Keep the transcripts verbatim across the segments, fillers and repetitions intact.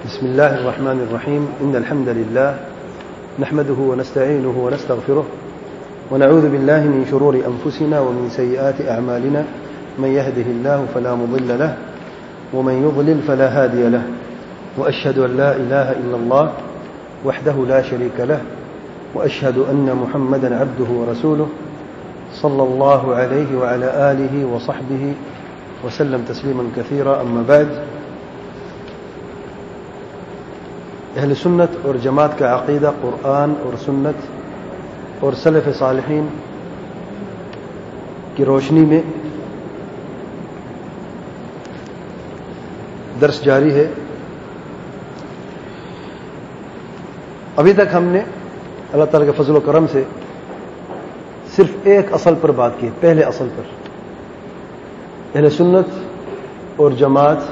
بسم الله الرحمن الرحيم. إن الحمد لله نحمده ونستعينه ونستغفره ونعوذ بالله من شرور أنفسنا ومن سيئات أعمالنا. من يهده الله فلا مضل له ومن يضلل فلا هادي له. وأشهد أن لا إله إلا الله وحده لا شريك له وأشهد أن محمدا عبده ورسوله صلى الله عليه وعلى آله وصحبه وسلم تسليما كثيرا. أما بعد، اہل سنت اور جماعت کا عقیدہ قرآن اور سنت اور سلف صالحین کی روشنی میں درس جاری ہے. ابھی تک ہم نے اللہ تعالیٰ کے فضل و کرم سے صرف ایک اصل پر بات کی، پہلے اصل پر، اہل سنت اور جماعت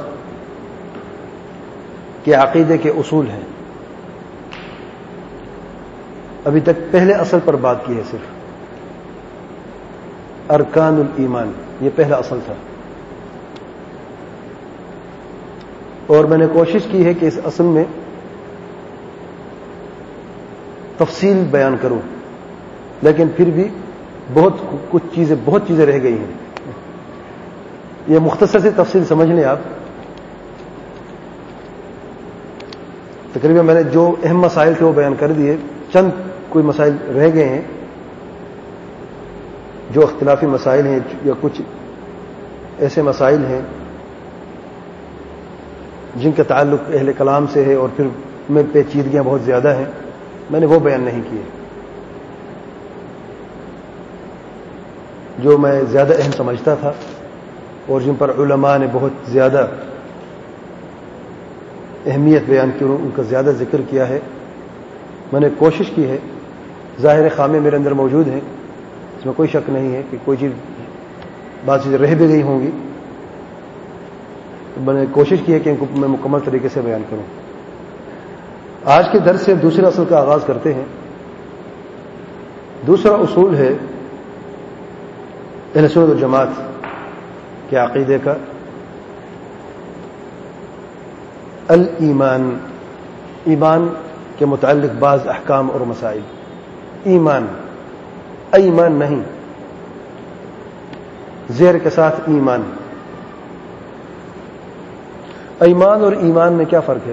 کے عقیدے کے اصول ہیں. ابھی تک پہلے اصل پر بات کی ہے، صرف ارکان الایمان، یہ پہلا اصل تھا. اور میں نے کوشش کی ہے کہ اس اصل میں تفصیل بیان کروں، لیکن پھر بھی بہت کچھ چیزیں بہت چیزیں رہ گئی ہیں. یہ مختصر سی تفصیل سمجھ لیں آپ. تقریباً میں نے جو اہم مسائل تھے وہ بیان کر دیے. چند کوئی مسائل رہ گئے ہیں جو اختلافی مسائل ہیں، یا کچھ ایسے مسائل ہیں جن کا تعلق اہل کلام سے ہے اور پھر میں پیچیدگیاں بہت زیادہ ہیں، میں نے وہ بیان نہیں کیے. جو میں زیادہ اہم سمجھتا تھا اور جن پر علماء نے بہت زیادہ اہمیت بیان کی، ان کا زیادہ ذکر کیا ہے. میں نے کوشش کی ہے، ظاہر خامے میرے اندر موجود ہیں، اس میں کوئی شک نہیں ہے کہ کوئی چیز بعض چیزیں رہ بھی گئی ہوں گی. میں نے کوشش کی ہے کہ ان کو میں مکمل طریقے سے بیان کروں. آج کے درس سے دوسرے اصل کا آغاز کرتے ہیں. دوسرا اصول ہے اہل سنت و جماعت کے عقیدے کا الایمان. ایمان کے متعلق بعض احکام اور مسائل. ایمان، ایمان نہیں، زیر کے ساتھ ایمان. ایمان اور ایمان میں کیا فرق ہے؟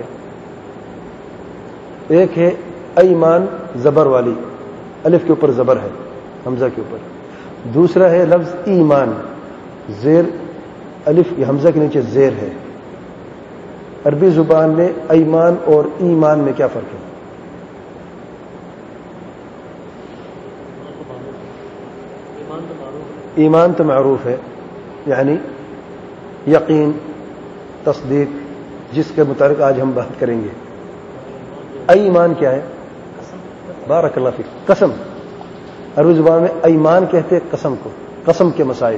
ایک ہے ایمان زبر والی، الف کے اوپر زبر ہے، حمزہ کے اوپر. دوسرا ہے لفظ ایمان، زیر الف یا حمزہ کے نیچے زیر ہے. عربی زبان میں ایمان اور ایمان میں کیا فرق ہے؟ ایمان تو معروف ہے، یعنی یقین، تصدیق، جس کے متعلق آج ہم بات کریں گے. ایمان کیا ہے؟ بارک اللہ فیک. قسم. عربی زبان میں ایمان کہتے ہیں قسم کو، قسم کے مسائل.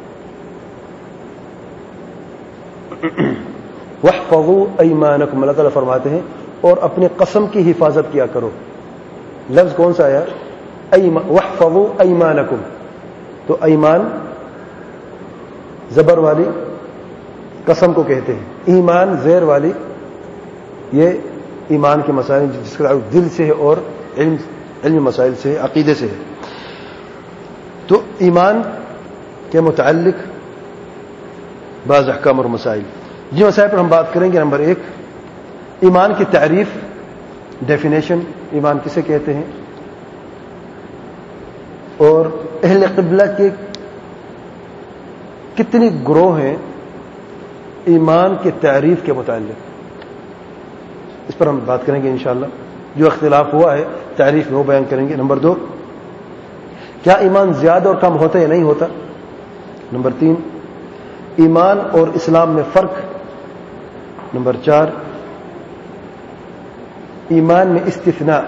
وَاحْفَظُوا أَيْمَانَكُمْ، اللہ تعالیٰ فرماتے ہیں اور اپنے قسم کی حفاظت کیا کرو. لفظ کون سا آیا؟ وَاحْفَظُوا أَيْمَانَكُمْ. تو ایمان زبر والی قسم کو کہتے ہیں. ایمان زیر والی، یہ ایمان کے مسائل جس کا دل سے ہے اور علم علم مسائل سے، عقیدے سے ہے. تو ایمان کے متعلق بعض احکام اور مسائل. جن مسائل پر ہم بات کریں گے، نمبر ایک، ایمان کی تعریف، ڈیفینیشن. ایمان کسے کہتے ہیں؟ اور اہل قبلہ کے کتنی گروہ ہیں ایمان کی تعریف کے متعلق، اس پر ہم بات کریں گے انشاءاللہ. جو اختلاف ہوا ہے تعریف میں وہ بیان کریں گے. نمبر دو، کیا ایمان زیادہ اور کم ہوتا ہے یا نہیں ہوتا؟ نمبر تین، ایمان اور اسلام میں فرق. نمبر چار، ایمان میں استثناء،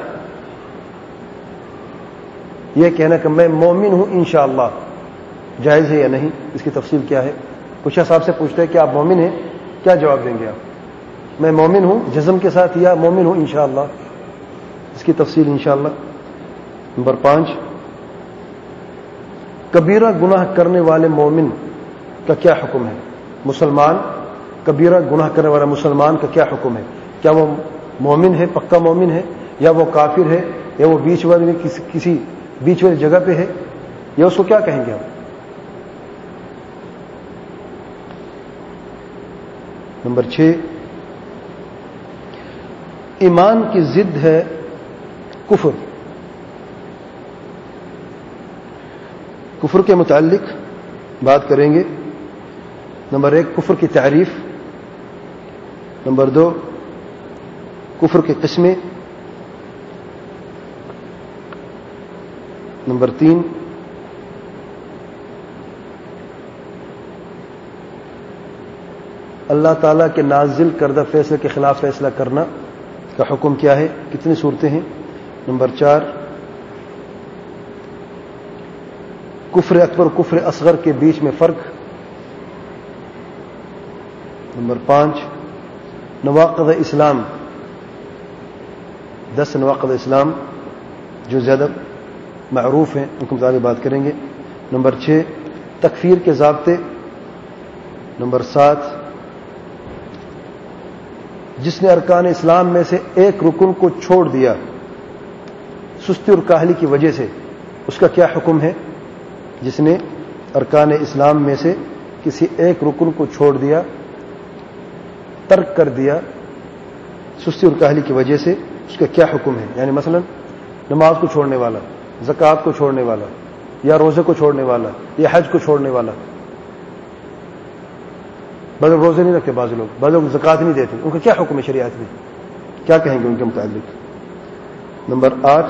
یہ کہنا کہ میں مومن ہوں انشاءاللہ، جائز ہے یا نہیں، اس کی تفصیل کیا ہے؟ کچھ صاحب سے پوچھتے ہیں کہ آپ مومن ہیں، کیا جواب دیں گے آپ؟ میں مومن ہوں جزم کے ساتھ، یا مومن ہوں انشاءاللہ، اس کی تفصیل انشاءاللہ. نمبر پانچ، کبیرہ گناہ کرنے والے مومن کا کیا حکم ہے؟ مسلمان کبیرہ گناہ کرنے والا مسلمان کا کیا حکم ہے؟ کیا وہ مومن ہے، پکا مومن ہے، یا وہ کافر ہے، یا وہ بیچ والے کسی, کسی بیچ والی جگہ پہ ہے، یا اس کو کیا کہیں گے ہم؟ نمبر چھ، ایمان کی ضد ہے کفر۔ کفر کے متعلق بات کریں گے۔ نمبر ایک، کفر کی تعریف۔ نمبر دو، کفر کی قسمیں۔ نمبر تین، اللہ تعالیٰ کے نازل کردہ فیصلے کے خلاف فیصلہ کرنا کا حکم کیا ہے، کتنی صورتیں ہیں۔ نمبر چار، کفر اکبر کفر اصغر کے بیچ میں فرق۔ نمبر پانچ، نواقض اسلام، دس نواقض اسلام جو زیادہ معروف ہیں، ان کے متعلق بات کریں گے۔ نمبر چھ، تکفیر کے ضابطے۔ نمبر سات، جس نے ارکان اسلام میں سے ایک رکن کو چھوڑ دیا سستی اور کاہلی کی وجہ سے، اس کا کیا حکم ہے؟ جس نے ارکان اسلام میں سے کسی ایک رکن کو چھوڑ دیا، ترک کر دیا سستی اور کاہلی کی وجہ سے، اس کا کیا حکم ہے؟ یعنی مثلا نماز کو چھوڑنے والا، زکوٰۃ کو چھوڑنے والا، یا روزے کو چھوڑنے والا، یا حج کو چھوڑنے والا۔ بعض لوگ روزے نہیں رکھتے، بعض لوگ بعض لوگ زکوٰۃ نہیں دیتے، ان کا کیا حکم ہے شریعت میں؟ کیا کہیں گے ان کے متعلق؟ نمبر آٹھ،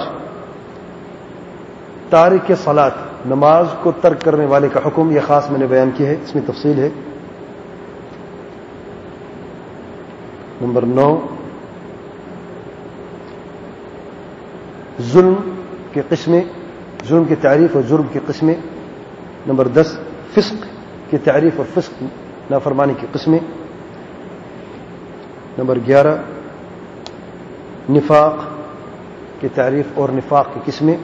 تارک صلاۃ، نماز کو ترک کرنے والے کا حکم، یہ خاص میں نے بیان کیا ہے، اس میں تفصیل ہے۔ نمبر نو، ظلم کی قسمیں، ظلم کی تعریف اور جرم کی قسمیں۔ نمبر دس، فسق کی تعریف اور فسق نافرمانی کی قسمیں۔ نمبر گیارہ، نفاق کی تعریف اور نفاق کی قسمیں۔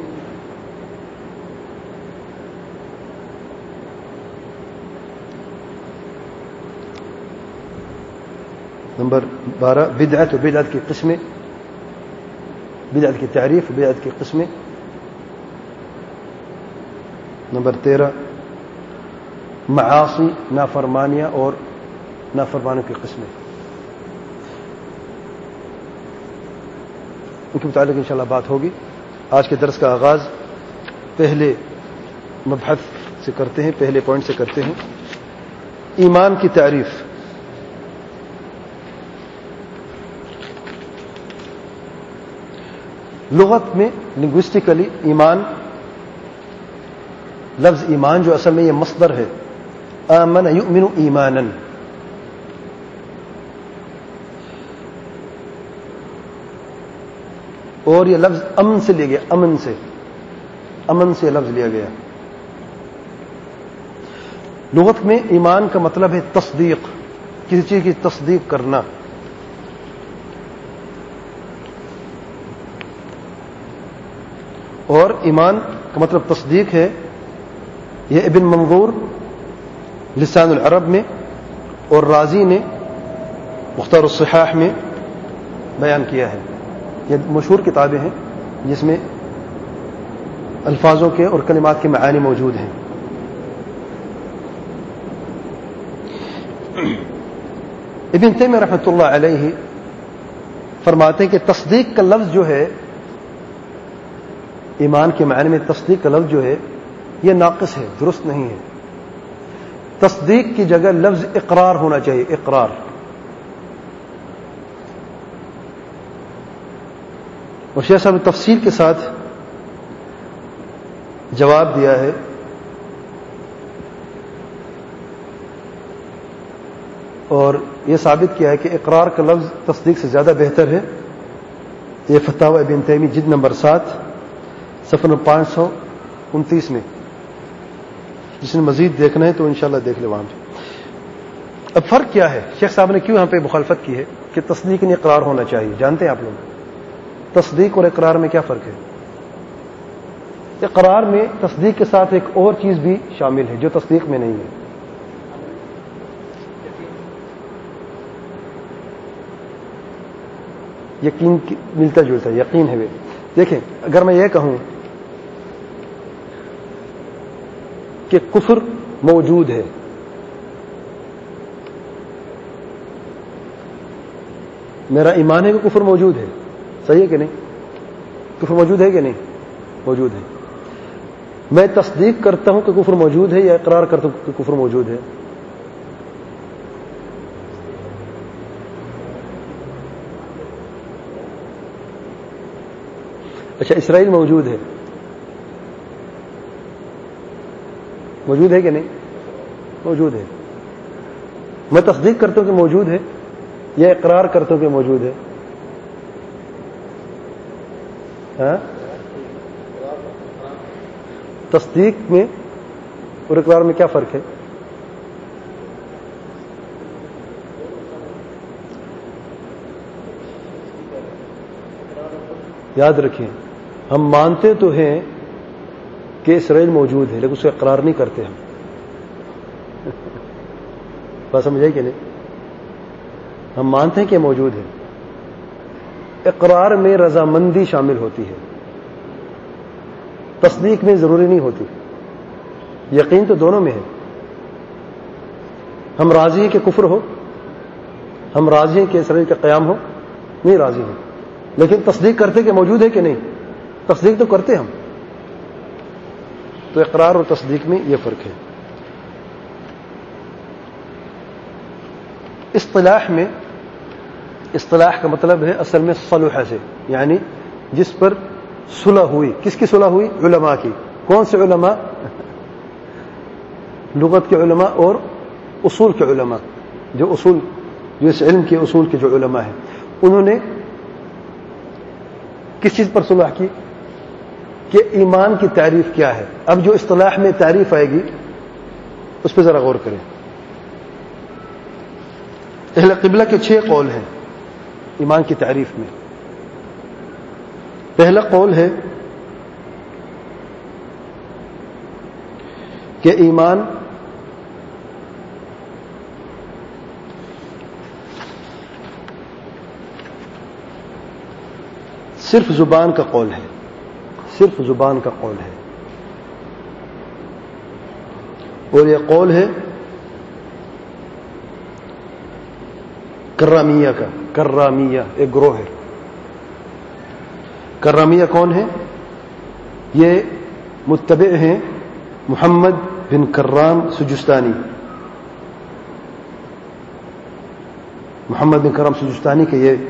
نمبر بارہ، بدعت اور بدعت کی قسمیں، بدعت کی تعریف، بدعت کی قسمیں۔ نمبر تیرہ، معاصی، نافرمانیاں اور نافرمانیوں کی قسمیں۔ ان کے متعلق انشاءاللہ بات ہوگی۔ آج کے درس کا آغاز پہلے مبحث سے کرتے ہیں، پہلے پوائنٹ سے کرتے ہیں، ایمان کی تعریف۔ لغت میں لنگوسٹیکلی ایمان، لفظ ایمان جو اصل میں یہ مصدر ہے، آمن یؤمن ایمانا، اور یہ لفظ امن سے لیا گیا، امن سے امن سے لفظ لیا گیا۔ لغت میں ایمان کا مطلب ہے تصدیق، کسی چیز کی تصدیق کرنا۔ اور ایمان کا مطلب تصدیق ہے، یہ ابن منظور لسان العرب میں اور رازی نے مختار الصحاح میں بیان کیا ہے۔ یہ مشہور کتابیں ہیں جس میں الفاظوں کے اور کلمات کے معانی موجود ہیں۔ ابن تیمیہ رحمۃ اللہ علیہ فرماتے ہیں کہ تصدیق کا لفظ جو ہے، ایمان کے معنی میں تصدیق کا لفظ جو ہے یہ ناقص ہے، درست نہیں ہے۔ تصدیق کی جگہ لفظ اقرار ہونا چاہیے، اقرار۔ اور شیخ صاحب نے تفصیل کے ساتھ جواب دیا ہے۔ اور یہ ثابت کیا ہے کہ اقرار کا لفظ تصدیق سے زیادہ بہتر ہے۔ یہ فتاوی ابن تیمیہ جلد نمبر سات صفحہ نمبر پانچ سو انتیس میں، جس نے مزید دیکھنا ہے تو انشاءاللہ دیکھ لے وہاں پہ۔ اب فرق کیا ہے؟ شیخ صاحب نے کیوں یہاں پہ مخالفت کی ہے کہ تصدیق نہیں اقرار ہونا چاہیے؟ جانتے ہیں آپ لوگ تصدیق اور اقرار میں کیا فرق ہے؟ اقرار میں تصدیق کے ساتھ ایک اور چیز بھی شامل ہے جو تصدیق میں نہیں ہے۔ یقین ملتا جلتا یقین ہے. دیکھیں اگر میں یہ کہوں کہ کفر موجود ہے، میرا ایمان ہے کہ کفر موجود ہے، صحیح ہے کہ نہیں؟ کفر موجود ہے کہ نہیں؟ موجود ہے. میں تصدیق کرتا ہوں کہ کفر موجود ہے یا اقرار کرتا ہوں کہ کفر موجود ہے؟ اچھا اسرائیل موجود ہے، موجود ہے کہ نہیں؟ موجود ہے. میں تصدیق کرتا ہوں کہ موجود ہے یا اقرار کرتا ہوں کہ موجود ہے؟ ہاں؟ تصدیق میں اور اقرار میں کیا فرق ہے؟ یاد رکھیں ہم مانتے تو ہیں کہ اسرائیل موجود ہے لیکن اس کا اقرار نہیں کرتے ہم. بات سمجھے کہ نہیں؟ ہم مانتے ہیں کہ موجود ہے، اقرار میں رضامندی شامل ہوتی ہے، تصدیق میں ضروری نہیں ہوتی. یقین تو دونوں میں ہے. ہم راضی ہیں کہ کفر ہو، ہم راضی ہیں کہ اسرائیل کا قیام ہو، نہیں راضی ہیں، لیکن تصدیق کرتے کہ موجود ہے کہ نہیں؟ تصدیق تو کرتے ہم. تو اقرار اور تصدیق میں یہ فرق ہے. اصطلاح میں، اصطلاح کا مطلب ہے اصل میں صلح سے، یعنی جس پر صلح ہوئی. کس کی صلح ہوئی؟ علماء کی. کون سے علماء؟ لغت کے علماء اور اصول کے علماء. جو اصول، جو اس علم کے اصول کے جو علماء ہیں، انہوں نے کس چیز پر صلح کی؟ کہ ایمان کی تعریف کیا ہے. اب جو اصطلاح میں تعریف آئے گی اس پہ ذرا غور کریں. اہل قبلہ کے چھ قول ہیں ایمان کی تعریف میں. پہلا قول ہے کہ ایمان صرف زبان کا قول ہے، صرف زبان کا قول ہے. اور یہ قول ہے کرامیہ کا. کرامیہ ایک گروہ ہے. کرامیہ کون ہے؟ یہ متبع ہیں محمد بن کرام سجستانی. محمد بن کرام سجستانی کے یہ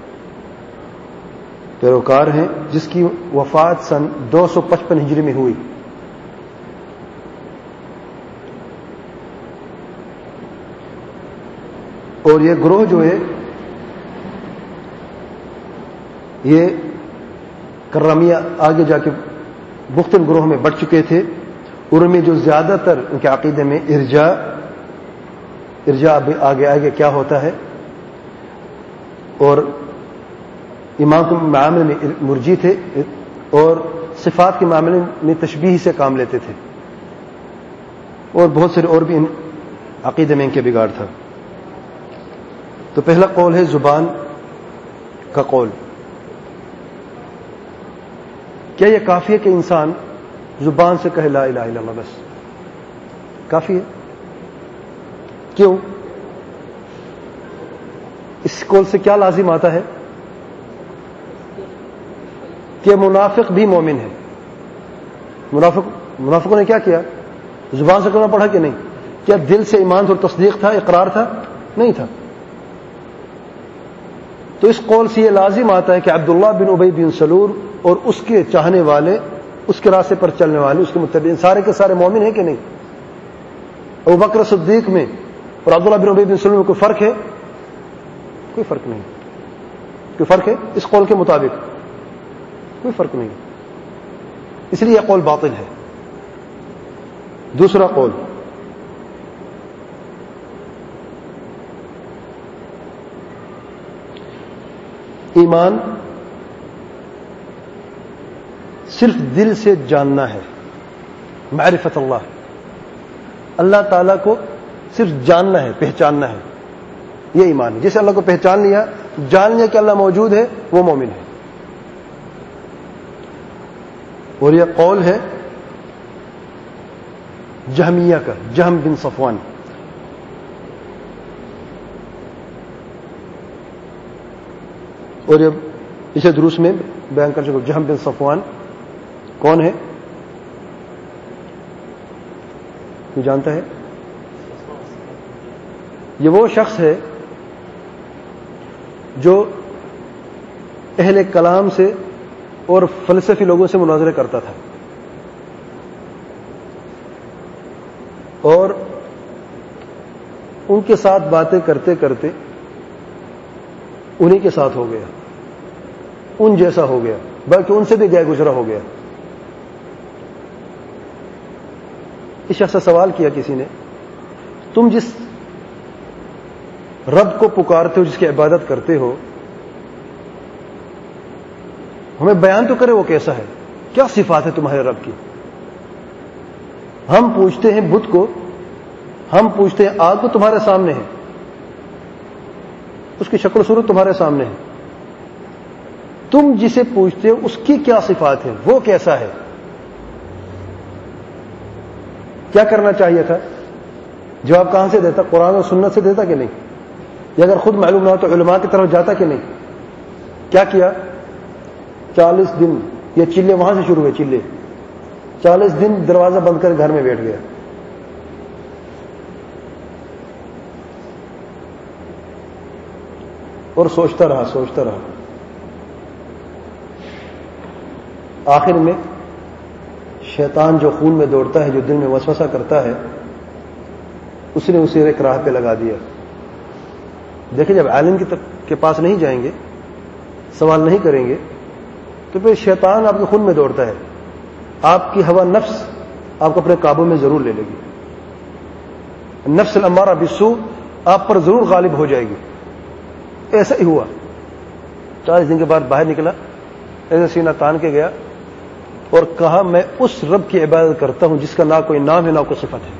پیروکار ہیں، جس کی وفات سن دو سو پچپن ہجری میں ہوئی. اور یہ گروہ جو ہے یہ کرامیہ آگے جا کے مختلف گروہ میں بڑھ چکے تھے. ان میں جو زیادہ تر ان کے عقیدے میں ارجاء ارجاء آگے آگے کیا ہوتا ہے، اور ایمان کے معاملے میں مرجی تھے، اور صفات کے معاملے میں تشبیہ سے کام لیتے تھے، اور بہت سارے اور بھی ان عقیدے میں ان کے بگاڑ تھا. تو پہلا قول ہے زبان کا قول. کیا یہ کافی ہے کہ انسان زبان سے کہے لا الہ الا اللہ بس؟ کافی ہے؟ کیوں؟ اس قول سے کیا لازم آتا ہے کہ منافق بھی مومن ہے. منافق منافقوں نے کیا کیا؟ زبان سے کلمہ پڑھا کہ نہیں؟ کیا دل سے ایمان اور تصدیق تھا، اقرار تھا؟ نہیں تھا. تو اس قول سے یہ لازم آتا ہے کہ عبداللہ بن ابی بن سلول اور اس کے چاہنے والے، اس کے راستے پر چلنے والے، اس کے متبعین سارے کے سارے مومن ہیں کہ نہیں؟ ابو بکر صدیق میں اور عبداللہ بن ابی بن سلول میں کوئی فرق ہے؟ کوئی فرق نہیں. کوئی فرق ہے اس قول کے مطابق؟ کوئی فرق نہیں. اس لیے یہ قول باطل ہے. دوسرا قول ایمان صرف دل سے جاننا ہے، معرفت اللہ، اللہ تعالیٰ کو صرف جاننا ہے، پہچاننا ہے، یہ ایمان ہے. جیسے اللہ کو پہچان لیا جان لیا کہ اللہ موجود ہے وہ مومن ہے. اور یہ قول ہے جہمیہ کا، جہم بن صفوان. اور یہ اسے دروس میں بیان کر چکا. جہم بن صفوان کون ہے؟ کوئی جانتا ہے؟ یہ وہ شخص ہے جو اہل کلام سے اور فلسفی لوگوں سے مناظرے کرتا تھا، اور ان کے ساتھ باتیں کرتے کرتے انہی کے ساتھ ہو گیا، ان جیسا ہو گیا، بلکہ ان سے بھی گئے گزرا ہو گیا. اس شخص سے سوال کیا کسی نے، تم جس رب کو پکارتے ہو، جس کی عبادت کرتے ہو، ہمیں بیان تو کرے وہ کیسا ہے، کیا صفات ہے تمہارے رب کی؟ ہم پوچھتے ہیں بت کو، ہم پوچھتے ہیں آگ کو، تمہارے سامنے ہے، اس کی شکل و صورت تمہارے سامنے ہے. تم جسے پوچھتے ہو اس کی کیا صفات ہیں، وہ کیسا ہے؟ کیا کرنا چاہیے تھا؟ جواب کہاں سے دیتا؟ قرآن اور سنت سے دیتا کہ نہیں؟ یا اگر خود معلوم نہ ہو تو علماء کی طرف جاتا کہ نہیں؟ کیا کیا؟ چالیس دن یہ چلے وہاں سے شروع ہوئے، چلے چالیس دن دروازہ بند کر گھر میں بیٹھ گیا. اور سوچتا رہا سوچتا رہا آخر میں شیطان جو خون میں دوڑتا ہے، جو دل میں وسوسہ کرتا ہے، اس نے اسے ایک راہ پہ لگا دیا. دیکھیں جب عالم کے پاس نہیں جائیں گے، سوال نہیں کریں گے، تو پھر شیطان آپ کے خون میں دوڑتا ہے، آپ کی ہوا نفس آپ کو اپنے قابو میں ضرور لے لے گی. نفس الامارہ بالسوء آپ پر ضرور غالب ہو جائے گی. ایسا ہی ہوا. چالیس دن کے بعد باہر نکلا، ایسے سینہ تان کے گیا اور کہا میں اس رب کی عبادت کرتا ہوں جس کا نہ کوئی نام ہے نہ کوئی صفت ہے.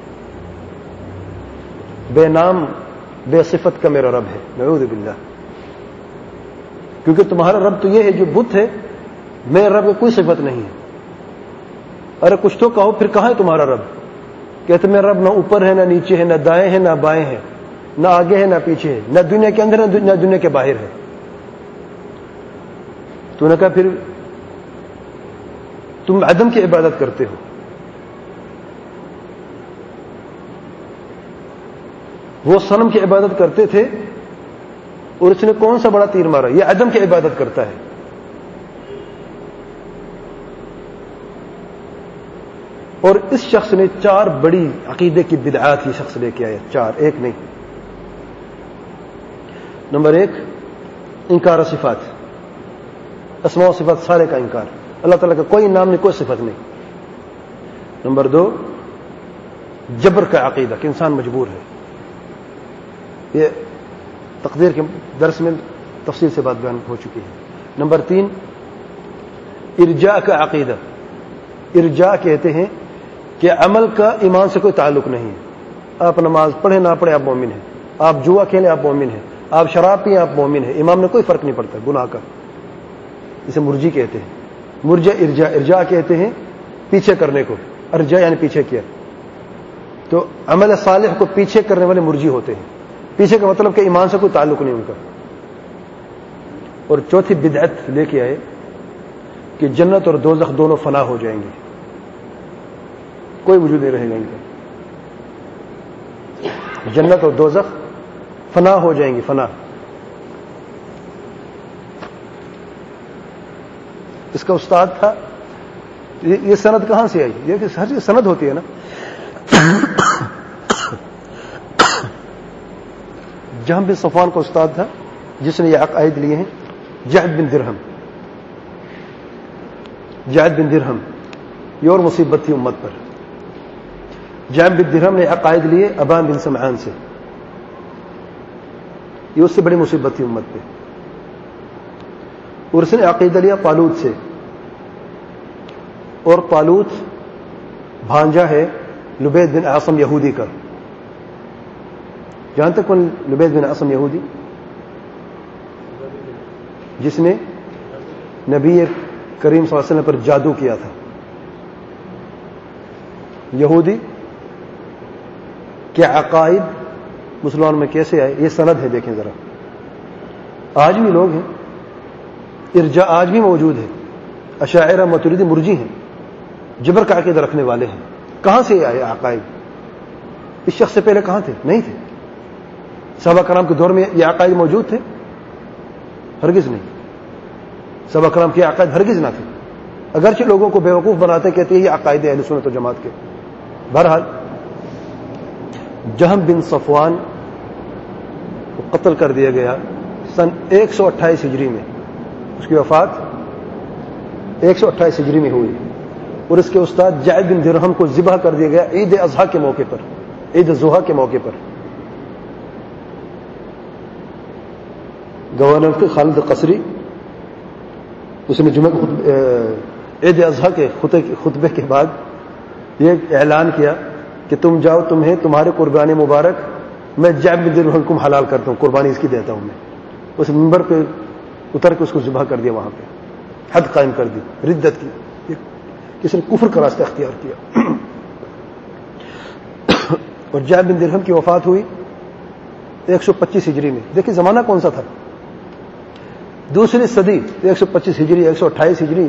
بے نام بے صفت کا میرا رب ہے، نعوذ باللہ. کیونکہ تمہارا رب تو یہ ہے جو بت ہے، میرے رب میں کوئی صفت نہیں ہے. ارے کچھ تو کہو، پھر کہاں ہے تمہارا رب؟ کہتے میرا رب نہ اوپر ہے نہ نیچے ہے، نہ دائیں ہے نہ بائیں ہے، نہ آگے ہے نہ پیچھے ہے، نہ دنیا کے اندر ہے نہ دنیا کے باہر ہے. تو نے کہا پھر تم عدم کی عبادت کرتے ہو. وہ صنم کی عبادت کرتے تھے اور اس نے کون سا بڑا تیر مارا؟ یہ عدم کی عبادت کرتا ہے. اور اس شخص نے چار بڑی عقیدے کی بدعات یہ شخص لے کے آیا، چار، ایک نہیں. نمبر ایک، انکار صفات، اسماء و صفات سارے کا انکار. اللہ تعالیٰ کا کوئی نام نہیں، کوئی صفت نہیں. نمبر دو، جبر کا عقیدہ کہ انسان مجبور ہے. یہ تقدیر کے درس میں تفصیل سے بات بیان ہو چکی ہے. نمبر تین، ارجاء کا عقیدہ. ارجاء کہتے ہیں کہ عمل کا ایمان سے کوئی تعلق نہیں ہے. آپ نماز پڑھیں نہ پڑھیں آپ مومن ہیں، آپ جوا کھیلیں آپ مومن ہیں، آپ شراب پئیں آپ مومن ہیں، امام میں کوئی فرق نہیں پڑتا گناہ کا. اسے مرجی کہتے ہیں. مرجع ارجاء، ارجاء کہتے ہیں پیچھے کرنے کو، ارجاء یعنی پیچھے کیا. تو عمل صالح کو پیچھے کرنے والے مرجی ہوتے ہیں. پیچھے کا مطلب کہ ایمان سے کوئی تعلق نہیں ان کا. اور چوتھی بدعت لے کے آئے کہ جنت اور دوزخ دونوں فنا ہو جائیں گے، کوئی وجود نہیں رہے گا ان کا. جنت اور دوزخ فنا ہو جائیں گی، فنا. اس کا استاد تھا. یہ سند کہاں سے آئی؟ یہ ہر چیز سند ہوتی ہے نا. جہم بن صفوان کا استاد تھا جس نے یہ عقائد لیے ہیں. جعد بن درہم، جعد بن درہم یہ اور مصیبت تھی امت پر. جعد بن درہم نے عقائد لیے ابان بن سمعان سے، یہ اس سے بڑی مصیبت تھی امت پہ. اور اس نے عقیدہ لیا طالوت سے، اور طالوت بھانجا ہے لبید بن اعصم یہودی کا. جانتے کون لبید بن اعصم یہودی؟ جس نے نبی کریم صلی اللہ علیہ وسلم پر جادو کیا تھا. یہودی کے عقائد مسلمان میں کیسے آئے, یہ سند ہے, دیکھیں ذرا. آج بھی لوگ ہیں, ارجاء آج بھی موجود ہے, اشاعرہ ماتریدی مرجی ہیں, جبر کا عقیدہ رکھنے والے ہیں. کہاں سے آئے عقائد؟ اس شخص سے پہلے کہاں تھے؟ نہیں تھے. صحابہ کرام کے دور میں یہ عقائد موجود تھے؟ ہرگز نہیں. صحابہ کرام کے عقائد ہرگز نہ تھے, اگرچہ لوگوں کو بیوقوف بناتے کہتے ہیں یہ عقائد اہل سنت و جماعت کے. بہرحال جہم بن صفوان کو قتل کر دیا گیا سن ایک سو اٹھائیس ہجری میں. اس کی وفات ایک سو اٹھائیس ہجری میں ہوئی, اور اس کے استاد جعد بن درہم کو ذبح کر دیا گیا عید اضحیٰ کے موقع پر, عید الضحیٰ کے موقع پر. گورنر تھے خالد قصری, اس نے جمعہ عید اضحیٰ کے خطبے کے بعد یہ اعلان کیا کہ تم جاؤ, تمہیں تمہارے قربانی مبارک میں جعد بن درہم کو حلال کرتا ہوں, قربانی اس کی دیتا ہوں میں. اس منبر پہ اتر کے اس کو ذبح کر دیا, وہاں پہ حد قائم کر دی ردت کی. کسی نے کفر کا راستہ اختیار کیا. اور جعد بن درہم کی وفات ہوئی ایک سو پچیس ہجری میں. دیکھیں زمانہ کون سا تھا, دوسری صدی, ایک سو پچیس ہجری, ایک سو اٹھائیس ہجری.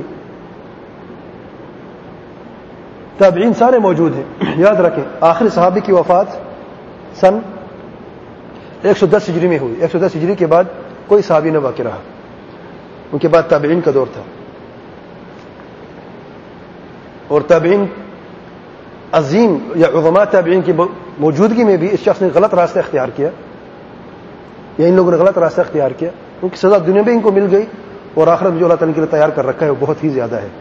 تابعین سارے موجود ہیں. یاد رکھیں آخری صحابی کی وفات سن ایک سو دس ہجری میں ہوئی. ایک سو دس ہجری کے بعد کوئی صحابی نہ باقی رہا, ان کے بعد تابعین کا دور تھا. اور تابعین عظیم یا عظماء تابعین کی موجودگی میں بھی اس شخص نے غلط راستہ اختیار کیا, یا ان لوگوں نے غلط راستہ اختیار کیا. ان کی سزا دنیا میں ان کو مل گئی, اور آخرت میں جو اللہ تعالیٰ کے لیے تیار کر رکھا ہے وہ بہت ہی زیادہ ہے.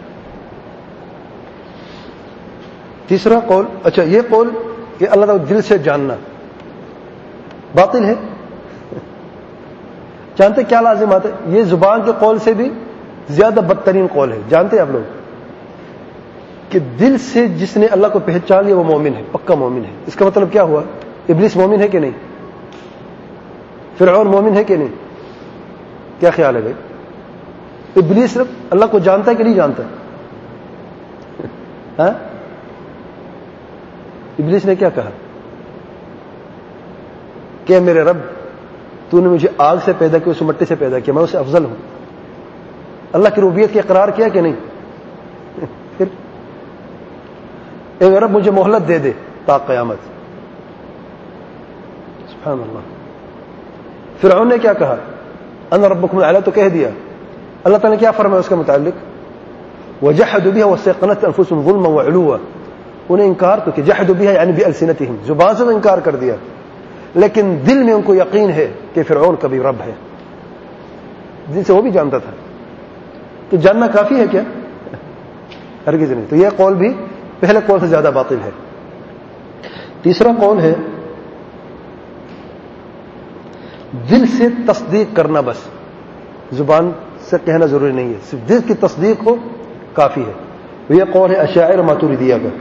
تیسرا قول, اچھا یہ قول کہ اللہ تعالیٰ دل سے جاننا باطل ہے. جانتے کیا لازم آتا ہے؟ یہ زبان کے قول سے بھی زیادہ بدترین قول ہے. جانتے آپ لوگ کہ دل سے جس نے اللہ کو پہچان لیا وہ مومن ہے, پکا مومن ہے. اس کا مطلب کیا ہوا؟ ابلیس مومن ہے کہ نہیں؟ فرعون مومن ہے کہ نہیں؟ کیا خیال ہے بھائی؟ ابلیس صرف اللہ کو جانتا ہے کہ نہیں جانتا؟ ہاں, ابلیس نے کیا کہا کہ میرے رب تو نے مجھے آگ سے پیدا کیا, اس مٹی سے پیدا کیا, میں اس سے افضل ہوں. اللہ کی ربوبیت کی اقرار کیا کہ نہیں؟ پھر اے رب مجھے مہلت دے دے تا قیامت. سبحان اللہ. فرعون نے کیا کہا؟ انا ربکم الاعلی, تو کہہ دیا. اللہ تعالیٰ نے کیا فرمایا اس کے متعلق؟ وجحدوا بها واستيقنتها انفسهم ظلما وعلوا. انہیں انکار تو کہ جحدوا بها یعنی بألسنتهم, زبان سے تو انکار کر دیا, لیکن دل میں ان کو یقین ہے کہ فرعون کبھی رب ہے. دل سے وہ بھی جانتا تھا. تو جاننا کافی ہے کیا؟ ہرگز نہیں. تو یہ قول بھی پہلے قول سے زیادہ باطل ہے. تیسرا قول ہے دل سے تصدیق کرنا, بس زبان سے کہنا ضروری نہیں ہے, صرف دل کی تصدیق ہو کافی ہے. یہ قول ہے اشاعرہ ماتریدیہ کا.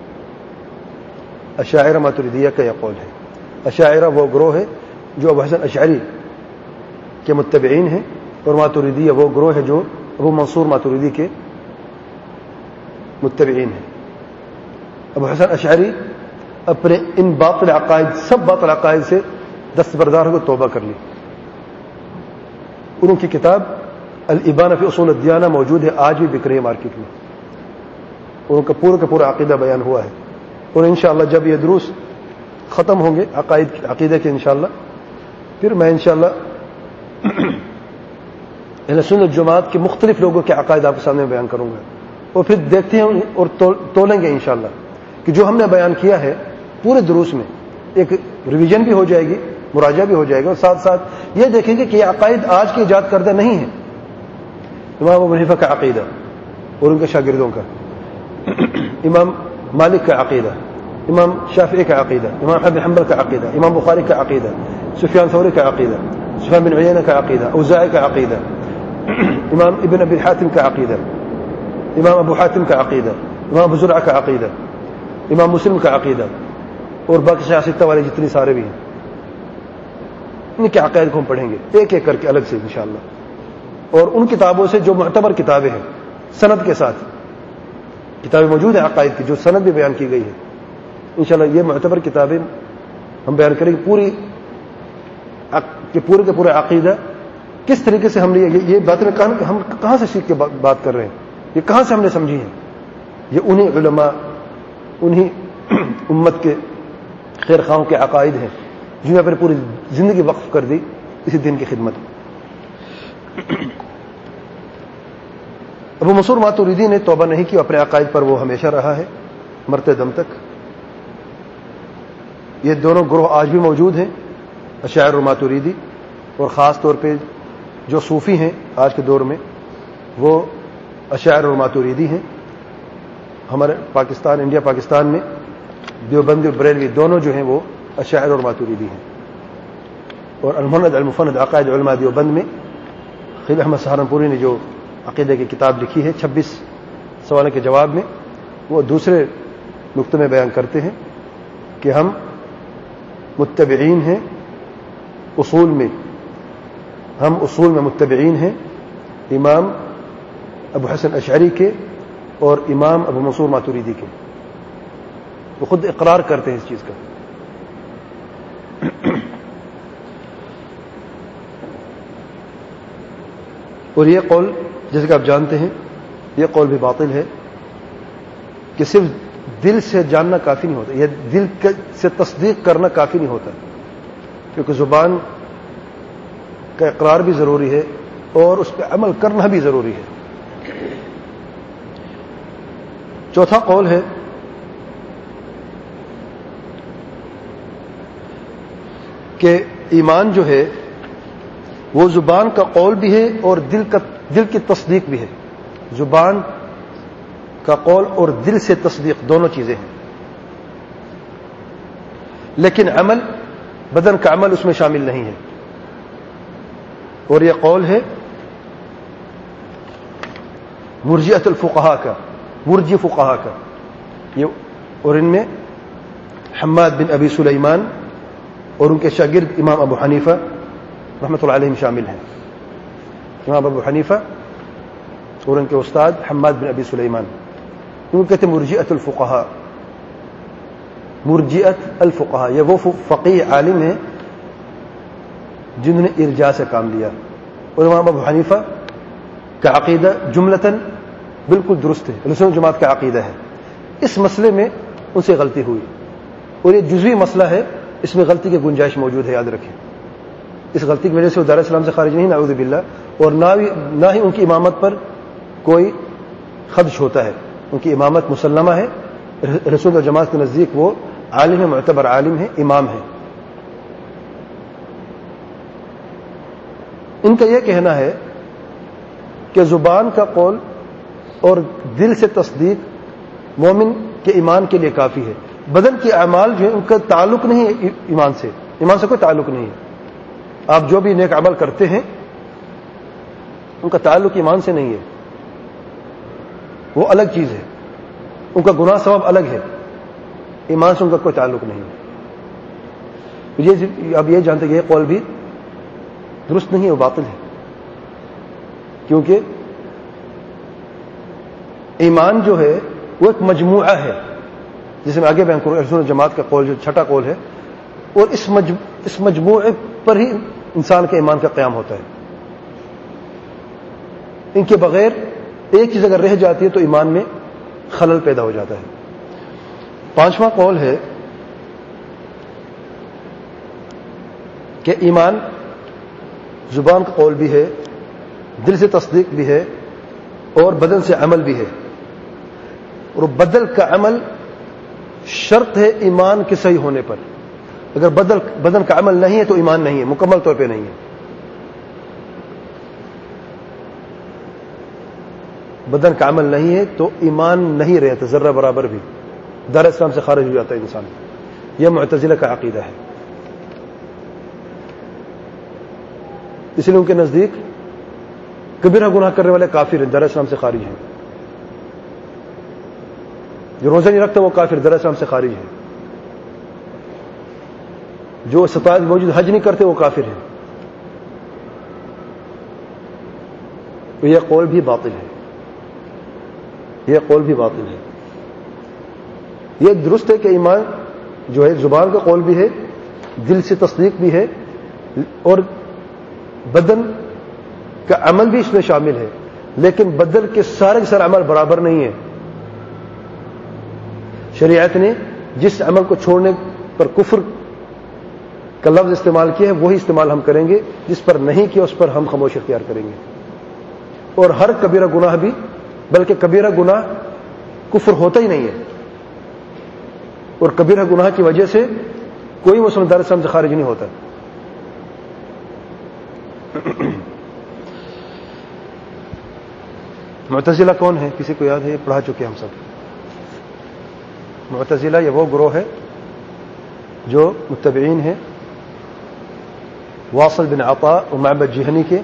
اشاعرہ ماتریدیہ کا یہ قول ہے. اشاعرہ وہ گروہ ہے جو ابو حسن اشعری کے متبعین ہیں, اور ماتریدیہ وہ گروہ ہے جو ابو منصور ماتریدی کے متبعین ہیں. ابو حسن اشعری اپنے ان باطل عقائد, سب باطل عقائد سے دستبردار ہو کے توبہ کر لی. ان کی کتاب الابانہ فی اصول الدیانہ موجود ہے, آج بھی بک رہی ہے مارکیٹ میں. ان کا پورا کا پورا عقیدہ بیان ہوا ہے. اور انشاءاللہ جب یہ دروس ختم ہوں گے عقائد عقیدے کے انشاءاللہ, پھر میں انشاءاللہ اہل سنت جماعت کے مختلف لوگوں کے عقائد آپ کے سامنے بیان کروں گا, اور پھر دیکھتے ہیں اور تولیں گے انشاءاللہ کہ جو ہم نے بیان کیا ہے پورے دروس میں ایک ریویژن بھی ہو جائے گی, مراجعہ بھی ہو جائے گا, اور ساتھ ساتھ یہ دیکھیں گے کہ یہ عقائد آج کی ایجاد کردہ نہیں ہے. امام ابو حنیفہ کا عقیدہ اور ان کے شاگردوں کا, امام مالک کا عقیدہ, امام شافعی کا عقیدہ, امام احمد بن حنبل کا عقیدہ, امام بخاری کا عقیدہ, سفیان ثوری کا عقیدہ, سفیان بن عیینہ کا عقیدہ, اوزاعی کا عقیدہ, امام ابن ابی حاتم کا عقیدہ, امام ابو حاتم کا عقیدہ, امام ابو زرعہ کا عقیدہ, امام مسلم کا عقیدہ, اور باقی سیاستہ والے جتنے سارے بھی ہیں, ان کے عقائد کو ہم پڑھیں گے ایک ایک کر کے الگ سے انشاءاللہ. اور ان کتابوں سے جو معتبر کتابیں ہیں سند کے ساتھ، کتابیں موجود ہیں عقائد کی جو سند بھی بیان کی گئی ہے. انشاءاللہ یہ معتبر کتابیں ہم بیان کریں گے، پوری کہ پورے کے پورے عقیدہ کس طریقے سے ہم نے یہ باتیں ہم کہاں سے سیکھ کے بات کر رہے ہیں، یہ کہاں سے ہم نے سمجھی ہیں. یہ انہی علماء، انہی امت کے خیر خواہوں کے عقائد ہیں جنہوں نے اپنی پوری زندگی وقف کر دی اسی دین کی خدمت میں. ابو منصور ماتوریدی نے توبہ نہیں کی، اپنے عقائد پر وہ ہمیشہ رہا ہے مرتے دم تک. یہ دونوں گروہ آج بھی موجود ہیں، اشاعرہ اور ماتوریدی، اور خاص طور پہ جو صوفی ہیں آج کے دور میں وہ اشاعرہ اور ماتوریدی ہیں. ہمارے پاکستان، انڈیا پاکستان میں دیوبندی اور بریلوی دونوں جو ہیں وہ اشاعرہ اور ماتوریدی ہیں. اور المند المفند عقائد علماء دیوبند میں خلیل احمد سہارنپوری نے جو عقیدے کی کتاب لکھی ہے چھبیس سوالوں کے جواب میں، وہ دوسرے نقطے میں بیان کرتے ہیں کہ ہم متبعین ہیں اصول میں، ہم اصول میں متبعین ہیں امام ابو حسن اشعری کے اور امام ابو منصور ماتوریدی کے. وہ خود اقرار کرتے ہیں اس چیز کا. اور یہ قول جیسے کہ آپ جانتے ہیں یہ قول بھی باطل ہے کہ صرف دل سے جاننا کافی نہیں ہوتا، یہ دل سے تصدیق کرنا کافی نہیں ہوتا، کیونکہ زبان کا اقرار بھی ضروری ہے اور اس پہ عمل کرنا بھی ضروری ہے. چوتھا قول ہے کہ ایمان جو ہے وہ زبان کا قول بھی ہے اور دل کا دل کی تصدیق بھی ہے. زبان کا قول اور دل سے تصدیق دونوں چیزیں ہیں، لیکن عمل، بدن کا عمل اس میں شامل نہیں ہے. اور یہ قول ہے مرجئۃ الفقہاء کا، مرجی فقہاء کا. یہ اور ان میں حماد بن ابی سلیمان اور ان کے شاگرد امام ابو حنیفہ رحمۃ اللہ علیہم شامل ہیں. امام ابو حنیفہ اور ان کے استاد حماد بن ابی سلیمان، ان کو کہتے ہیں مرجئۃ الفقہاء. مرجئۃ الفقہاء یہ وہ فقیہ عالم ہیں جنہوں نے ارجاء سے کام لیا. اور امام ابو حنیفہ کا عقیدہ جملتاً بالکل درست ہے، اہل سنت جماعت کا عقیدہ ہے. اس مسئلے میں ان سے غلطی ہوئی اور یہ جزوی مسئلہ ہے، اس میں غلطی کی گنجائش موجود ہے، یاد رکھیں. اس غلطی کی وجہ سے وہ دار اسلام سے خارج نہیں، نعوذ باللہ. اور نہ ہی ان کی امامت پر کوئی خدش ہوتا ہے، ان کی امامت مسلمہ ہے. رسول اور جماعت کے نزدیک وہ عالم ہے، معتبر عالم ہے، امام ہے. ان کا یہ کہنا ہے کہ زبان کا قول اور دل سے تصدیق مومن کے ایمان کے لیے کافی ہے. بدن کے اعمال جو ہیں ان کا تعلق نہیں ہے ایمان سے، ایمان سے کوئی تعلق نہیں ہے. آپ جو بھی نیک عمل کرتے ہیں ان کا تعلق ایمان سے نہیں ہے، وہ الگ چیز ہے. ان کا گناہ ثواب الگ ہے، ایمان سے ان کا کوئی تعلق نہیں ہے. یہ اب یہ جانتے کہ یہ قول بھی درست نہیں ہے، وہ باطل ہے. کیونکہ ایمان جو ہے وہ ایک مجموعہ ہے، جسے میں آگے بیان کروں. اہل سنت جماعت کا قول جو چھٹا قول ہے، اور اس اس مجموعے پر ہی انسان کے ایمان کا قیام ہوتا ہے. ان کے بغیر ایک چیز اگر رہ جاتی ہے تو ایمان میں خلل پیدا ہو جاتا ہے. پانچواں قول ہے کہ ایمان زبان کا قول بھی ہے، دل سے تصدیق بھی ہے، اور بدن سے عمل بھی ہے. اور بدل کا عمل شرط ہے ایمان کے صحیح ہونے پر. اگر بدل بدن کا عمل نہیں ہے تو ایمان نہیں ہے، مکمل طور پہ نہیں ہے. بدن کا عمل نہیں ہے تو ایمان نہیں رہتا ذرہ برابر بھی، دار اسلام سے خارج ہو جاتا ہے انسان. یہ معتزلہ کا عقیدہ ہے. اس لیے ان کے نزدیک کبیرہ گناہ کرنے والے کافر ہیں، دار اسلام سے خارج ہیں. جو روزہ نہیں رکھتا وہ کافر، دار اسلام سے خارج ہے. جو استطاعت موجود حج نہیں کرتے وہ کافر ہیں. تو یہ قول بھی باطل ہے، یہ قول بھی باطل ہے۔ یہ درست ہے کہ ایمان جو ہے زبان کا قول بھی ہے، دل سے تصدیق بھی ہے، اور بدن کا عمل بھی اس میں شامل ہے، لیکن بدن کے سارے کے سارے عمل برابر نہیں ہے۔ شریعت نے جس عمل کو چھوڑنے پر کفر کا لفظ استعمال کیا ہے وہی استعمال ہم کریں گے، جس پر نہیں کیا اس پر ہم خاموش اختیار کریں گے۔ اور ہر کبیرہ گناہ بھی، بلکہ کبیرہ گناہ کفر ہوتا ہی نہیں ہے، اور کبیرہ گناہ کی وجہ سے کوئی مسلم دار اسلام سے خارج نہیں ہوتا۔ معتزلہ کون ہے؟ کسی کو یاد ہے؟ پڑھا چکے ہم سب۔ معتزلہ یہ وہ گروہ ہے جو متبعین ہیں واصل بن عطا اور معبد جہنی کے۔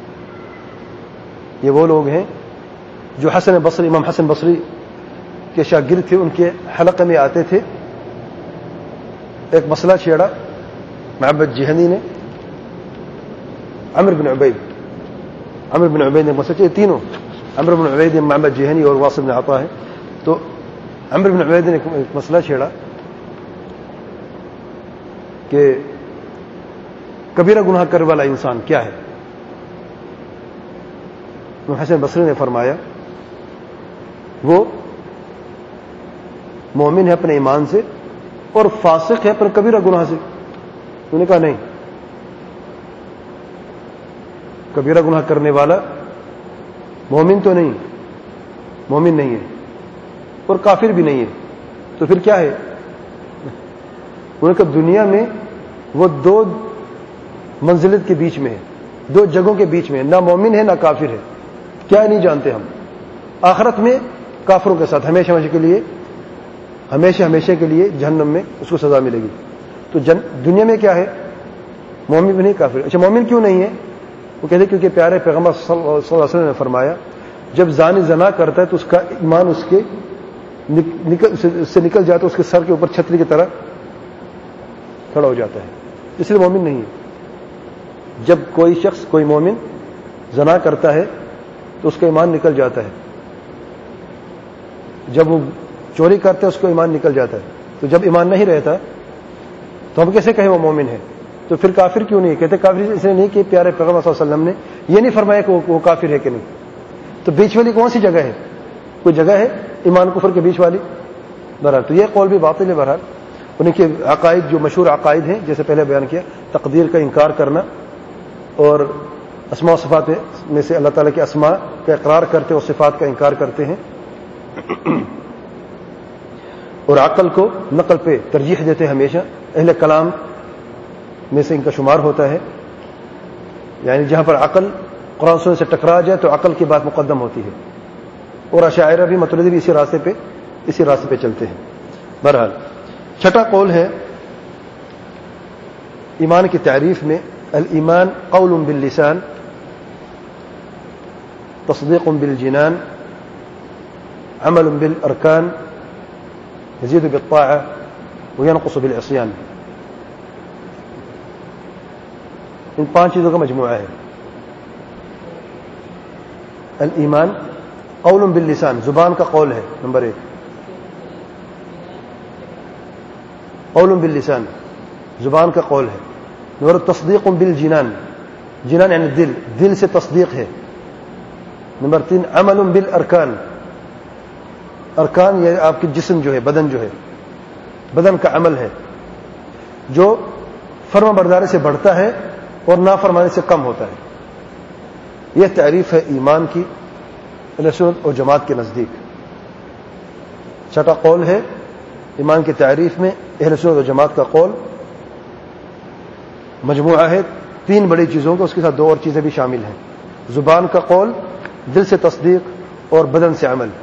یہ وہ لوگ ہیں جو حسن بصری، امام حسن بصری کے شاگرد تھے، ان کے حلقے میں آتے تھے۔ ایک مسئلہ چھیڑا معبد جہنی نے، عمرو بن عبید عمرو بن عبید نے مسئلہ چھیڑا، تینوں عمرو بن عبید، معبد جہنی اور واصل بن عطا ہے۔ تو عمرو بن عبید نے ایک مسئلہ چھیڑا کہ کبیرہ گناہ کرنے والا انسان کیا ہے؟ حسن بصری نے فرمایا وہ مومن ہے اپنے ایمان سے اور فاسق ہے اپنے کبیرہ گناہ سے۔ انہوں نے کہا نہیں، کبیرہ گناہ کرنے والا مومن تو نہیں، مومن نہیں ہے اور کافر بھی نہیں ہے، تو پھر کیا ہے؟ انہوں نے کہا دنیا میں وہ دو منزلت کے بیچ میں ہے، دو جگہوں کے بیچ میں ہے، نہ مومن ہے نہ کافر ہے۔ کیا نہیں جانتے ہم؟ آخرت میں کافروں کے ساتھ ہمیشہ ہمیشہ کے لیے ہمیشہ ہمیشہ کے لیے جہنم میں اس کو سزا ملے گی۔ تو جن دنیا میں کیا ہے؟ مومن بھی نہیں، کافر۔ اچھا مومن کیوں نہیں ہے؟ وہ کہتے کیونکہ پیارے پیغمبر صلی اللہ علیہ وسلم نے فرمایا جب زانی زنا کرتا ہے تو اس کا ایمان اس کے نکل سے نکل جاتا ہے، اس کے سر کے اوپر چھتری کی طرح کھڑا ہو جاتا ہے، اس لیے مومن نہیں ہے۔ جب کوئی شخص کوئی مومن زنا کرتا ہے تو اس کا ایمان نکل جاتا ہے، جب وہ چوری کرتے اس کو ایمان نکل جاتا ہے۔ تو جب ایمان نہیں رہتا تو ہم کیسے کہیں وہ مومن ہے؟ تو پھر کافر کیوں نہیں کہتے؟ کافر اس لیے نہیں کہ پیارے پیغمبر صلی اللہ علیہ وسلم نے یہ نہیں فرمایا کہ وہ کافر ہے کہ نہیں۔ تو بیچ والی کون سی جگہ ہے؟ کوئی جگہ ہے ایمان کفر کے بیچ والی؟ بہرحال تو یہ قول بھی باطل ہے۔ بہرحال ان کے عقائد جو مشہور عقائد ہیں جیسے پہلے بیان کیا، تقدیر کا انکار کرنا اور اسماء و صفات میں سے اللہ تعالیٰ کے اسماء کا اقرار کرتے اور صفات کا انکار کرتے ہیں، اور عقل کو نقل پہ ترجیح دیتے ہیں ہمیشہ۔ اہل کلام میں سے ان کا شمار ہوتا ہے، یعنی جہاں پر عقل قرآن سنت سے ٹکرا جائے تو عقل کی بات مقدم ہوتی ہے، اور اشاعرہ بھی ماتریدی بھی اسی راستے پہ اسی راستے پہ چلتے ہیں۔ بہرحال چھٹا قول ہے ایمان کی تعریف میں، الایمان قول باللسان، تصدیق بالجنان، عمل بالارکان، يزيد بالطاعة وينقص بالعصيان۔ ان پانچ چیزوں کا مجموعہ ہے۔ الایمان قول باللسان، زبان کا قول ہے، نمبر ایک قول باللسان، زبان کا قول ہے۔ نمبر تصدیق بالجنان، جنان یعنی دل، دل سے تصدیق ہے۔ نمبر تین عمل بالارکان، ارکان یہ آپ کی جسم جو ہے، بدن جو ہے، بدن کا عمل ہے جو فرما برداری سے بڑھتا ہے اور نافرمانی سے کم ہوتا ہے۔ یہ تعریف ہے ایمان کی اہل سنت اور جماعت کے نزدیک۔ چھٹا قول ہے ایمان کی تعریف میں اہل سنت اور جماعت کا قول مجموعہ ہے تین بڑی چیزوں کا، اس کے ساتھ دو اور چیزیں بھی شامل ہیں، زبان کا قول، دل سے تصدیق اور بدن سے عمل۔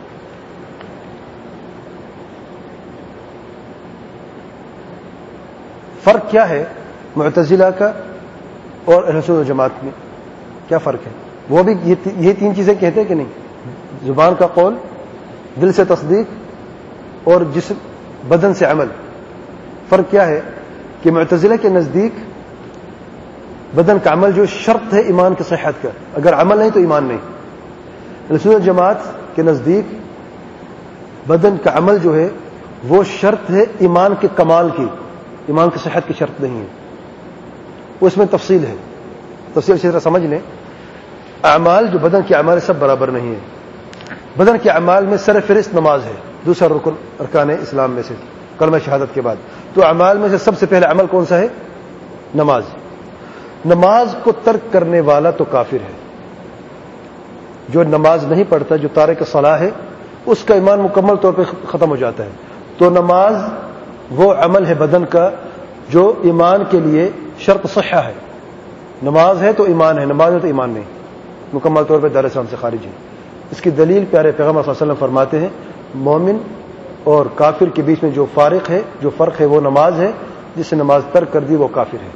فرق کیا ہے معتزلہ کا اور اہل سنت و جماعت میں؟ کیا فرق ہے؟ وہ بھی یہ تین چیزیں کہتے ہیں کہ نہیں؟ زبان کا قول، دل سے تصدیق اور جسم بدن سے عمل۔ فرق کیا ہے کہ معتزلہ کے نزدیک بدن کا عمل جو شرط ہے ایمان کی صحت کا، اگر عمل نہیں تو ایمان نہیں. سنت جماعت کے نزدیک بدن کا عمل جو ہے وہ شرط ہے ایمان کے کمال کی، ایمان کی صحت کی شرط نہیں ہے. اس میں تفصیل ہے، تفصیل اسی طرح سمجھ لیں. اعمال جو بدن کے اعمال سب برابر نہیں ہے. بدن کے اعمال میں سر فہرست نماز ہے، دوسرا رکن ارکان اسلام میں سے کلمہ شہادت کے بعد. تو اعمال میں سے سب سے پہلے عمل کون سا ہے؟ نماز. نماز کو ترک کرنے والا تو کافر ہے. جو نماز نہیں پڑھتا، جو تارک صلاح ہے، اس کا ایمان مکمل طور پہ ختم ہو جاتا ہے. تو نماز وہ عمل ہے بدن کا جو ایمان کے لیے شرط صحہ ہے. نماز ہے تو ایمان ہے، نماز ہے تو ایمان نہیں، مکمل طور پہ دار اسلام سے خارج ہے. اس کی دلیل پیارے پیغمبر صلی اللہ علیہ وسلم فرماتے ہیں مومن اور کافر کے بیچ میں جو فارق ہے، جو فرق ہے وہ نماز ہے. جس نے نماز ترک کر دی وہ کافر ہے.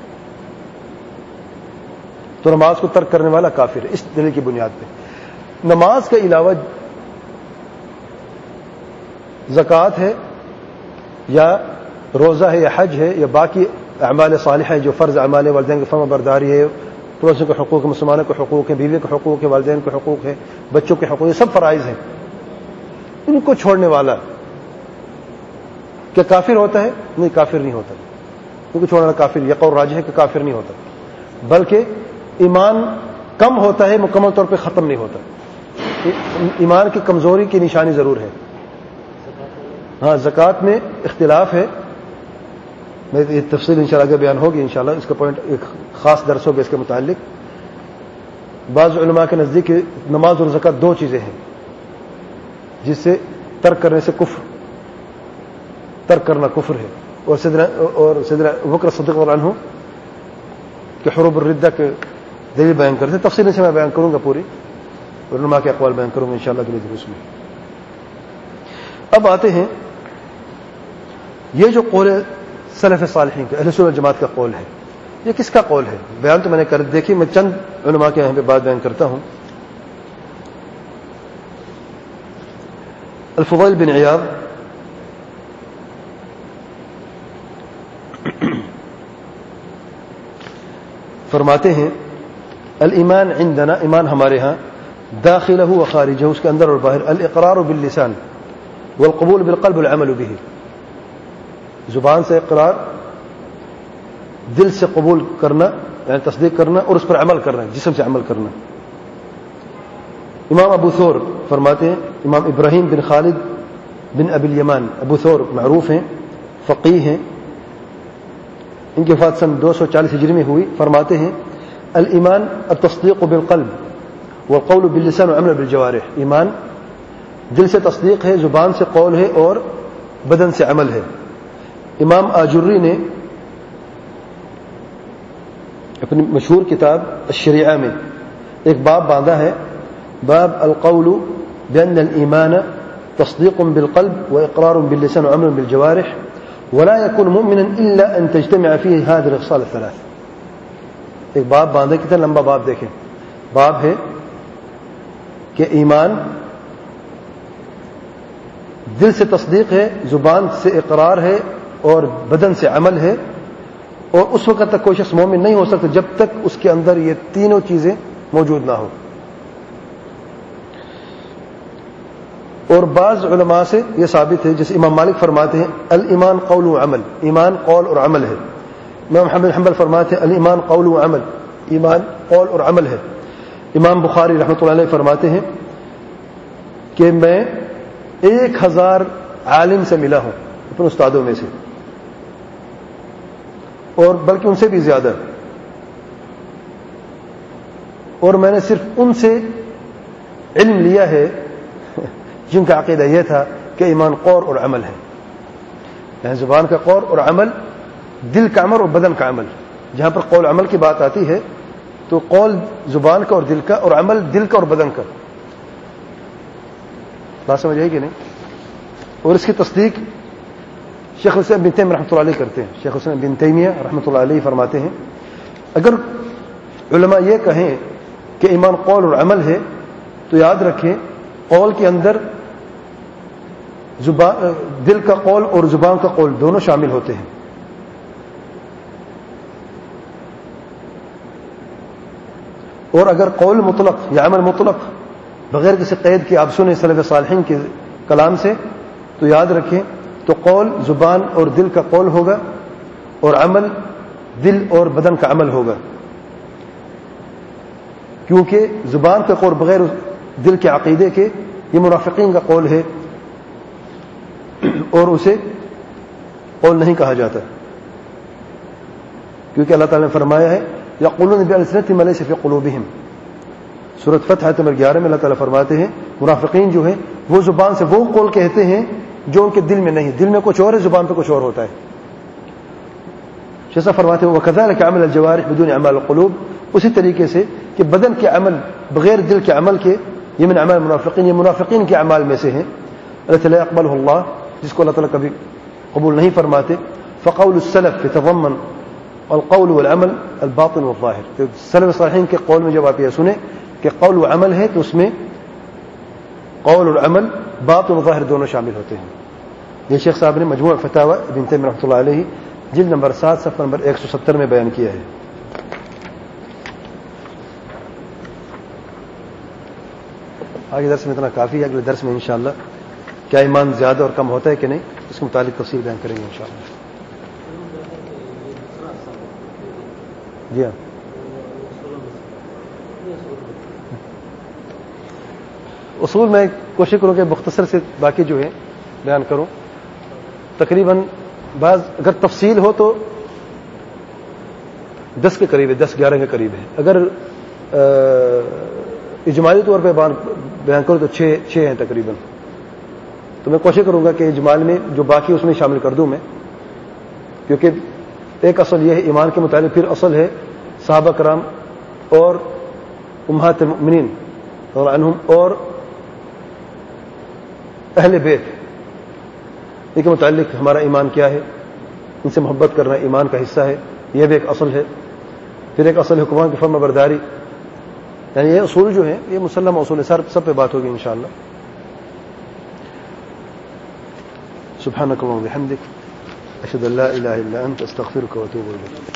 تو نماز کو ترک کرنے والا کافر ہے اس دلیل کی بنیاد پہ. نماز کے علاوہ زکوٰۃ ہے یا روزہ ہے یا حج ہے یا باقی اعمال صالحہ ہے جو فرض اعمال، والدین کی فرما برداری ہے، پڑوسیوں کے حقوق، مسلمانوں کے حقوق ہیں، بیوی کے حقوق ہے، والدین کے حقوق ہے، بچوں کے حقوق، یہ سب فرائض ہیں. ان کو چھوڑنے والا کیا کافر ہوتا ہے؟ نہیں، کافر نہیں ہوتا. ان کو چھوڑنے والا کافر، یہ قول راجح ہے کہ کافر نہیں ہوتا، بلکہ ایمان کم ہوتا ہے، مکمل طور پہ ختم نہیں ہوتا. ایمان کی کمزوری کی نشانی ضرور ہے. ہاں، زکوٰۃ میں اختلاف ہے، میں یہ تفصیل انشاءاللہ آگے بیان ہوگی انشاءاللہ. اس کا پوائنٹ ایک خاص درس ہوگا اس کے متعلق. بعض علماء کے نزدیک نماز اور زکوٰۃ دو چیزیں ہیں جس سے ترک کرنے سے کفر، ترک کرنا کفر ہے. اور سیدنا اور سیدنا ابوبکر صدیق رضی اللہ عنہ کہ حروب الردہ کے دلیل بیان کرتے ہیں. تفصیل سے میں بیان کروں گا پوری، علماء کے اقوال بیان کروں گا انشاءاللہ اگلے دروس میں. اب آتے ہیں یہ جو قول سلف صالحین کا، اہل سنت جماعت کا قول ہے، یہ کس کا قول ہے؟ بیان تو میں نے کر دیکھی، میں چند علماء کے یہاں پہ بات بیان کرتا ہوں. الفضیل بن عیاض فرماتے ہیں الایمان عندنا، ایمان ہمارے ہاں داخلہ و خارجہ، اس کے اندر اور باہر، الاقرار باللسان والقبول بالقلب والعمل به، زبان سے اقرار، دل سے قبول کرنا یعنی تصدیق کرنا، اور اس پر عمل کرنا، جسم سے عمل کرنا. امام ابو ثور فرماتے ہیں، امام ابراہیم بن خالد بن ابی الیمان، ابو ثور معروف ہیں، فقیہ ہیں، ان کی وفات سن دو سو چالیس ہجری میں ہوئی. فرماتے ہیں الایمان التصدیق بالقلب والقول باللسان والعمل بالجوارح، ایمان دل سے تصدیق ہے، زبان سے قول ہے اور بدن سے عمل ہے. امام آجری نے اپنی مشہور کتاب الشریعہ میں ایک باب باندھا ہے، باب القول بأن الایمان تصدیق بالقلب واقرار باللسان وعمل بالجوارح ولا يكون مؤمنا الا ان تجتمع فيه هذه الخصال الثلاث. ایک باب باندھا، کتنا لمبا باب دیکھیں. باب ہے کہ ایمان دل سے تصدیق ہے، زبان سے اقرار ہے اور بدن سے عمل ہے، اور اس وقت تک کوئی شخص مومن نہیں ہو سکتا جب تک اس کے اندر یہ تینوں چیزیں موجود نہ ہو. اور بعض علماء سے یہ ثابت ہے، جیسے امام مالک فرماتے ہیں الایمان قول و عمل، ایمان قول اور عمل ہے. امام محمد حنبل فرماتے ہیں الایمان قول و عمل، ایمان قول اور عمل ہے. امام بخاری رحمۃ اللہ علیہ فرماتے ہیں کہ میں ایک ہزار عالم سے ملا ہوں اپنے استادوں میں سے، اور بلکہ ان سے بھی زیادہ، اور میں نے صرف ان سے علم لیا ہے جن کا عقیدہ یہ تھا کہ ایمان قول اور عمل ہے، یعنی زبان کا قول اور عمل، دل کا عمل اور بدن کا عمل. جہاں پر قول عمل کی بات آتی ہے تو قول زبان کا اور دل کا، اور عمل دل کا اور بدن کا. بات سمجھ آئی کہ نہیں؟ اور اس کی تصدیق شیخ الاسلام بن تیمیہ رحمۃ اللہ علیہ کرتے ہیں. شیخ الاسلام بن تیمیہ رحمۃ اللہ علیہ فرماتے ہیں اگر علماء یہ کہیں کہ ایمان قول اور عمل ہے تو یاد رکھیں قول کے اندر زبان، دل کا قول اور زبان کا قول دونوں شامل ہوتے ہیں. اور اگر قول مطلق یا عمل مطلق بغیر کسی قید کے آپ سنیں سلف صالحین کے کلام سے تو یاد رکھیں تو قول زبان اور دل کا قول ہوگا اور عمل دل اور بدن کا عمل ہوگا، کیونکہ زبان کا قول بغیر دل کے عقیدے کے یہ منافقین کا قول ہے اور اسے قول نہیں کہا جاتا، کیونکہ اللہ تعالیٰ نے فرمایا ہے یقولون بألسنتهم ما ليس في قلوبهم، سورۃ فتح آیت نمبر گیارہ میں اللہ تعالیٰ فرماتے ہیں منافقین جو ہیں وہ زبان سے وہ قول کہتے ہیں جو ان کے دل میں نہیں، دل میں کچھ اور ہے، زبان پہ کچھ اور ہوتا ہے، جیسا فرماتے ہیں وَكَذَلِكَ عَمَلَ الْجَوَارِحِ بِدُونِ أَعْمَالِ الْقُلُوبِ، اسی طریقے سے کہ بدن کے عمل بغیر دل کے عمل کے یہ من اعمال منافقین، یہ منافقین کے اعمال میں سے ہیں التي لا يقبلها اللہ، جس کو اللہ تعالیٰ کبھی قبول نہیں فرماتے. فقول السلف يتضمن القول والعمل الباطن والظاہر، تو سلف صالحین کے قول میں جب آپ یہ سنیں کہ قول و عمل ہے تو اس میں قول اور عمل باطن و ظاہر دونوں شامل ہوتے ہیں. یہ شیخ صاحب نے مجموع فتاوی ابن تیمیہ رحمۃ اللہ علیہ جلد نمبر سات صفحہ نمبر ایک سو ستر میں بیان کیا ہے. آگے درس میں اتنا کافی ہے، اگلے درس میں انشاءاللہ کیا ایمان زیادہ اور کم ہوتا ہے کہ نہیں اس کے متعلق تفصیل بیان کریں گے انشاءاللہ. جی ہاں، اصول میں کوشش کروں کہ مختصر سے باقی جو ہے بیان کروں. تقریباً بعض اگر تفصیل ہو تو دس کے قریب ہے، دس گیارہ کے قریب ہے. اگر اجمالی طور پہ بیان کروں تو چھ چھ ہیں تقریباً. تو میں کوشش کروں گا کہ اجمال میں جو باقی اس میں شامل کر دوں میں، کیونکہ ایک اصل یہ ہے ایمان کے متعلق، پھر اصل ہے صحابہ کرام اور امہات المؤمنین اور عنہم اور اہل بیت، ان کے متعلق ہمارا ایمان کیا ہے، ان سے محبت کرنا ایمان کا حصہ ہے، یہ بھی ایک اصل ہے. پھر ایک اصل حکمان کی فرما برداری، یعنی یہ اصول جو ہیں یہ مسلم اصول ہے، سر سب پہ بات ہوگی انشاءاللہ. سبحانک اللہم و بحمدک اشہد ان لا الہ الا انت استغفرک و اتوب الیک.